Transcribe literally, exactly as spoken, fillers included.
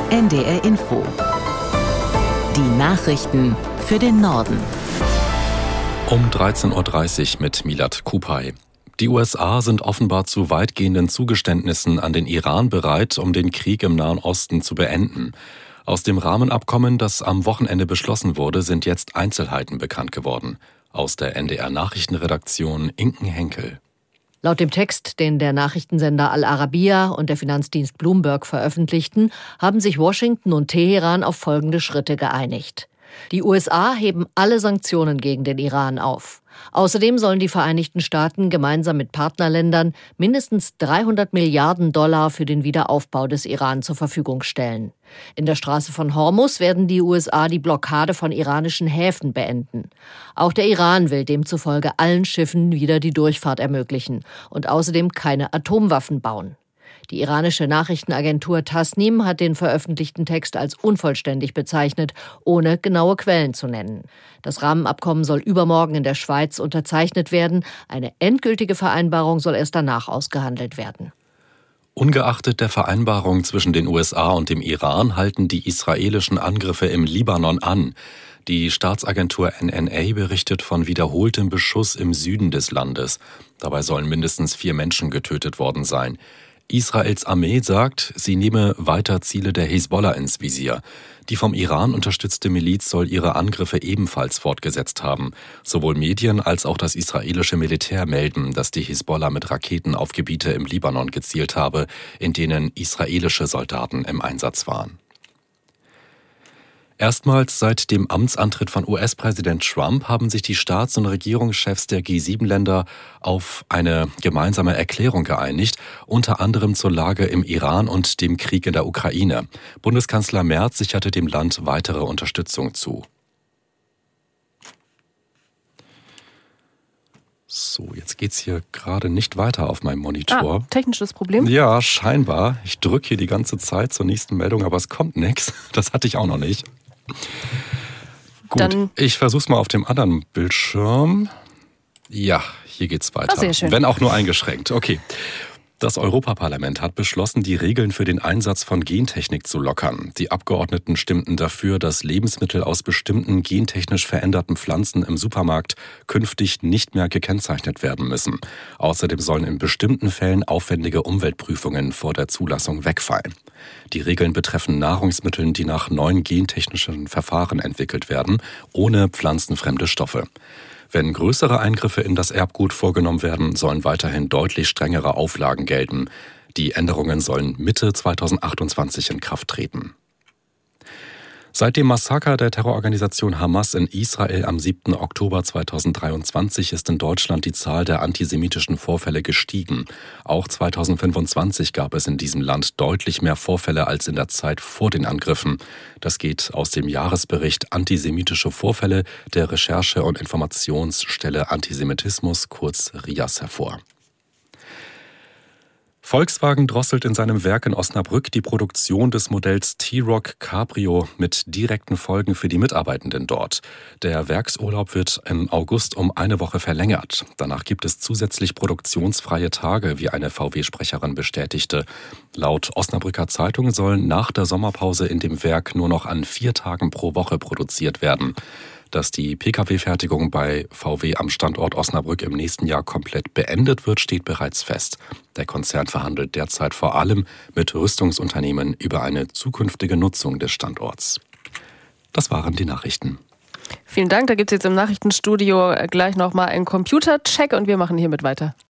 N D R Info. Die Nachrichten für den Norden. Um dreizehn Uhr dreißig mit Milad Kupay. Die U S A sind offenbar zu weitgehenden Zugeständnissen an den Iran bereit, um den Krieg im Nahen Osten zu beenden. Aus dem Rahmenabkommen, das am Wochenende beschlossen wurde, sind jetzt Einzelheiten bekannt geworden. Aus der N D R-Nachrichtenredaktion Inken Henkel. Laut dem Text, den der Nachrichtensender Al Arabiya und der Finanzdienst Bloomberg veröffentlichten, haben sich Washington und Teheran auf folgende Schritte geeinigt. Die U S A heben alle Sanktionen gegen den Iran auf. Außerdem sollen die Vereinigten Staaten gemeinsam mit Partnerländern mindestens dreihundert Milliarden Dollar für den Wiederaufbau des Iran zur Verfügung stellen. In der Straße von Hormuz werden die U S A die Blockade von iranischen Häfen beenden. Auch der Iran will demzufolge allen Schiffen wieder die Durchfahrt ermöglichen und außerdem keine Atomwaffen bauen. Die iranische Nachrichtenagentur Tasnim hat den veröffentlichten Text als unvollständig bezeichnet, ohne genaue Quellen zu nennen. Das Rahmenabkommen soll übermorgen in der Schweiz unterzeichnet werden. Eine endgültige Vereinbarung soll erst danach ausgehandelt werden. Ungeachtet der Vereinbarung zwischen den U S A und dem Iran halten die israelischen Angriffe im Libanon an. Die Staatsagentur N N A berichtet von wiederholtem Beschuss im Süden des Landes. Dabei sollen mindestens vier Menschen getötet worden sein. Israels Armee sagt, sie nehme weiter Ziele der Hisbollah ins Visier. Die vom Iran unterstützte Miliz soll ihre Angriffe ebenfalls fortgesetzt haben. Sowohl Medien als auch das israelische Militär melden, dass die Hisbollah mit Raketen auf Gebiete im Libanon gezielt habe, in denen israelische Soldaten im Einsatz waren. Erstmals seit dem Amtsantritt von U S-Präsident Trump haben sich die Staats- und Regierungschefs der G sieben Länder auf eine gemeinsame Erklärung geeinigt, unter anderem zur Lage im Iran und dem Krieg in der Ukraine. Bundeskanzler Merz sicherte dem Land weitere Unterstützung zu. So, jetzt geht's hier gerade nicht weiter auf meinem Monitor. Ah, technisches Problem? Ja, scheinbar. Ich drücke hier die ganze Zeit zur nächsten Meldung, aber es kommt nichts. Das hatte ich auch noch nicht. Gut, Dann ich versuch's mal auf dem anderen Bildschirm. Ja, hier geht's weiter. Oh, sehr schön. Wenn auch nur eingeschränkt. Okay. Das Europaparlament hat beschlossen, die Regeln für den Einsatz von Gentechnik zu lockern. Die Abgeordneten stimmten dafür, dass Lebensmittel aus bestimmten gentechnisch veränderten Pflanzen im Supermarkt künftig nicht mehr gekennzeichnet werden müssen. Außerdem sollen in bestimmten Fällen aufwendige Umweltprüfungen vor der Zulassung wegfallen. Die Regeln betreffen Nahrungsmittel, die nach neuen gentechnischen Verfahren entwickelt werden, ohne pflanzenfremde Stoffe. Wenn größere Eingriffe in das Erbgut vorgenommen werden, sollen weiterhin deutlich strengere Auflagen gelten. Die Änderungen sollen Mitte zweitausendachtundzwanzig in Kraft treten. Seit dem Massaker der Terrororganisation Hamas in Israel am siebten Oktober zweitausenddreiundzwanzig ist in Deutschland die Zahl der antisemitischen Vorfälle gestiegen. Auch zweitausendfünfundzwanzig gab es in diesem Land deutlich mehr Vorfälle als in der Zeit vor den Angriffen. Das geht aus dem Jahresbericht Antisemitische Vorfälle der Recherche- und Informationsstelle Antisemitismus, kurz R I A S, hervor. Volkswagen drosselt in seinem Werk in Osnabrück die Produktion des Modells T-Roc Cabrio mit direkten Folgen für die Mitarbeitenden dort. Der Werksurlaub wird im August um eine Woche verlängert. Danach gibt es zusätzlich produktionsfreie Tage, wie eine V W-Sprecherin bestätigte. Laut Osnabrücker Zeitung sollen nach der Sommerpause in dem Werk nur noch an vier Tagen pro Woche produziert werden. Dass die Pkw-Fertigung bei V W am Standort Osnabrück im nächsten Jahr komplett beendet wird, steht bereits fest. Der Konzern verhandelt derzeit vor allem mit Rüstungsunternehmen über eine zukünftige Nutzung des Standorts. Das waren die Nachrichten. Vielen Dank. Da gibt es jetzt im Nachrichtenstudio gleich nochmal einen Computercheck und wir machen hiermit weiter.